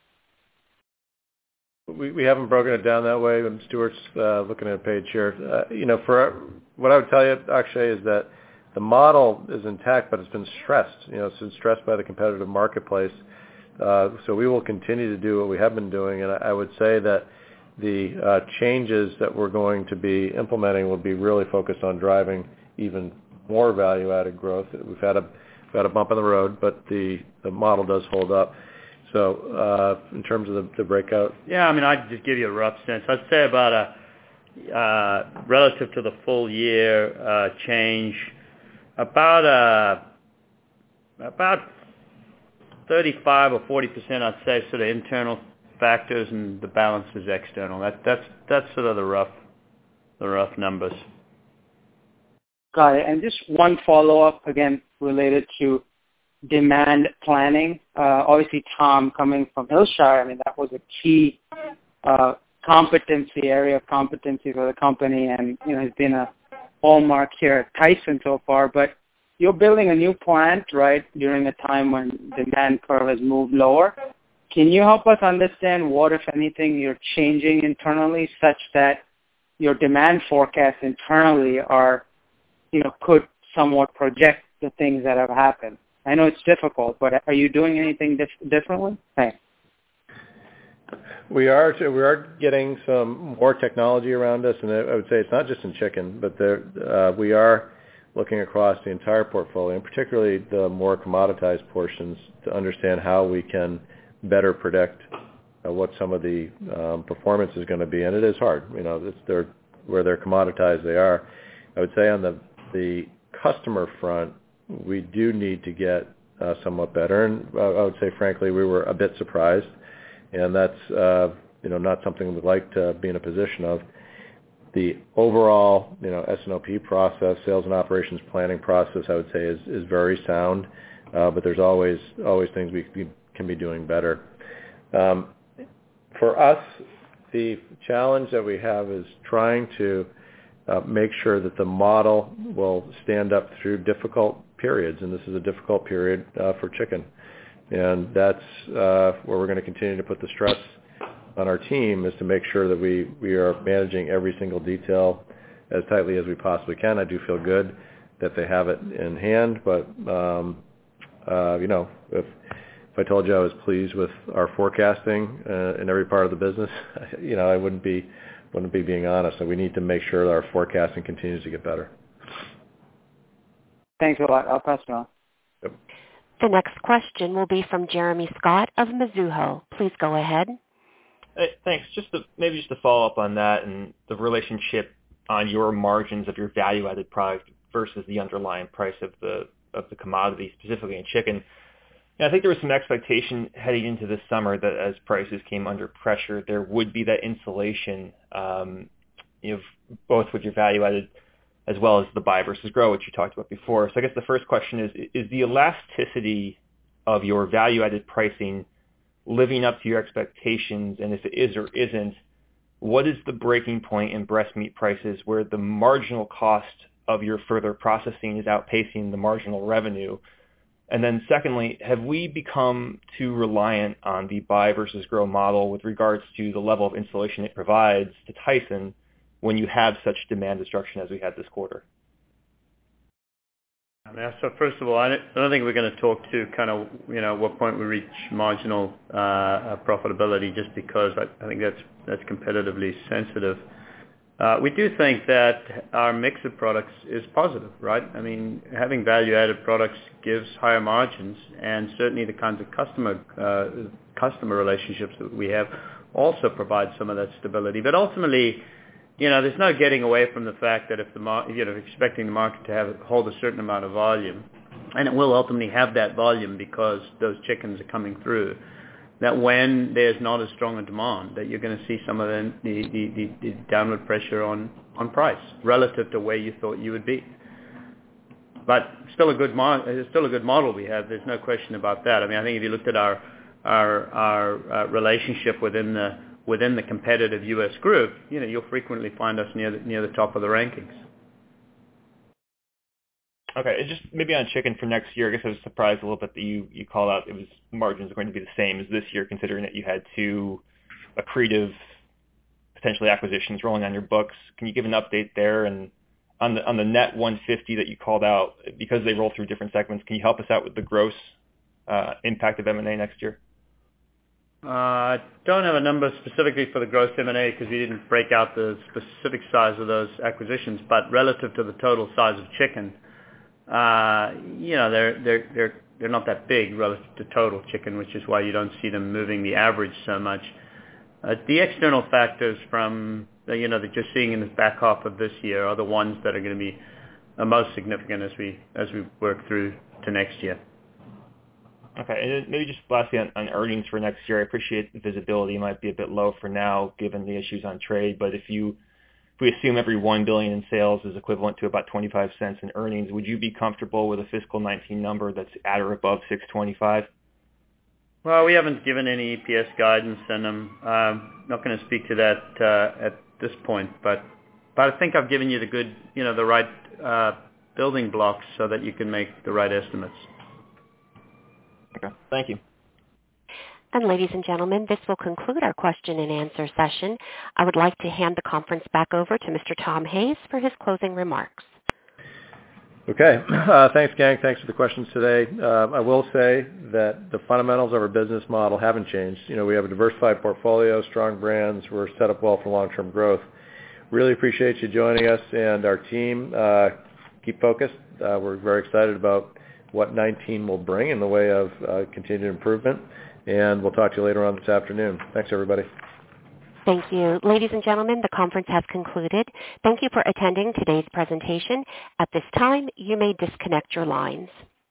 We haven't broken it down that way. When Stuart's looking at a page here, for what I would tell you, Akshay, is that the model is intact, but it's been stressed. It's been stressed by the competitive marketplace. So we will continue to do what we have been doing, and I would say that the changes that we're going to be implementing will be really focused on driving even more value-added growth. We've had a bump in the road, but the model does hold up. So in terms of the breakout? Yeah, I'd just give you a rough sense. I'd say about relative to the full year change, about 35 or 40%, I'd say, sort of internal factors, and the balance is external. That's sort of the rough numbers. Got it. And just one follow-up, again, related to demand planning. Obviously, Tom, coming from Hillshire, that was a key area of competency for the company, and has been a hallmark here at Tyson so far. But you're building a new plant, right, during a time when demand curve has moved lower. Can you help us understand what, if anything, you're changing internally such that your demand forecasts internally are, could somewhat project the things that have happened? I know it's difficult, but are you doing anything differently? Thanks. We are getting some more technology around us, and I would say it's not just in chicken, but we are looking across the entire portfolio, and particularly the more commoditized portions, to understand how we can better predict what some of the performance is going to be. And it is hard. Where they're commoditized, they are. I would say on the customer front, we do need to get somewhat better. And I would say, frankly, we were a bit surprised. And that's, not something we'd like to be in a position of. The overall, S&OP process, sales and operations planning process, I would say is very sound. But there's always things we can be doing better. For us, the challenge that we have is trying to make sure that the model will stand up through difficult periods, and this is a difficult period for chicken. And that's where we're going to continue to put the stress on our team, is to make sure that we are managing every single detail as tightly as we possibly can. I do feel good that they have it in hand, but if I told you I was pleased with our forecasting in every part of the business, I wouldn't be being honest. So we need to make sure that our forecasting continues to get better. Thanks a lot. I'll pass it on. Yep. The next question will be from Jeremy Scott of Mizuho. Please go ahead. Hey, thanks. Just to follow up on that and the relationship on your margins of your value-added product versus the underlying price of the commodity, specifically in chicken. I think there was some expectation heading into this summer that as prices came under pressure, there would be that insulation, both with your value-added as well as the buy versus grow, which you talked about before. So I guess the first question is the elasticity of your value-added pricing living up to your expectations? And if it is or isn't, what is the breaking point in breast meat prices where the marginal cost of your further processing is outpacing the marginal revenue? And then secondly, have we become too reliant on the buy versus grow model with regards to the level of insulation it provides to Tyson when you have such demand destruction as we had this quarter? So first of all, I don't think we're going to talk to kind of, what point we reach marginal profitability, just because I think that's competitively sensitive. We do think that our mix of products is positive, right? I mean, having value-added products gives higher margins, and certainly the kinds of customer relationships that we have also provide some of that stability. But ultimately, there's no getting away from the fact that if expecting the market to hold a certain amount of volume, and it will ultimately have that volume because those chickens are coming through, that when there's not as strong a demand, that you're going to see some of the downward pressure on price relative to where you thought you would be. But still a good model we have. There's no question about that. I mean, I think if you looked at our relationship within the competitive U.S. group, you'll frequently find us near the top of the rankings. Okay, and just maybe on chicken for next year, I guess I was surprised a little bit that you called out margins are going to be the same as this year, considering that you had two accretive, potentially acquisitions rolling on your books. Can you give an update there? And on the net 150 that you called out, because they roll through different segments, can you help us out with the gross impact of M&A next year? I don't have a number specifically for the gross M&A because we didn't break out the specific size of those acquisitions, but relative to the total size of chicken, they're not that big relative to total chicken, which is why you don't see them moving the average so much. The external factors from that you're seeing in the back half of this year are the ones that are going to be the most significant as we work through to next year. Okay, and then maybe just lastly on earnings for next year, I appreciate the visibility might be a bit low for now given the issues on trade, but if we assume every $1 billion in sales is equivalent to about 25 cents in earnings, would you be comfortable with a fiscal 19 number that's at or above 625? Well, we haven't given any EPS guidance, and I'm not going to speak to that at this point. But I think I've given you the right building blocks so that you can make the right estimates. Okay, thank you. And ladies and gentlemen, this will conclude our question and answer session. I would like to hand the conference back over to Mr. Tom Hayes for his closing remarks. Okay. Thanks, gang. Thanks for the questions today. I will say that the fundamentals of our business model haven't changed. We have a diversified portfolio, strong brands. We're set up well for long-term growth. Really appreciate you joining us, and our team. Keep focused. We're very excited about what 19 will bring in the way of continued improvement. And we'll talk to you later on this afternoon. Thanks, everybody. Thank you. Ladies and gentlemen, the conference has concluded. Thank you for attending today's presentation. At this time, you may disconnect your lines.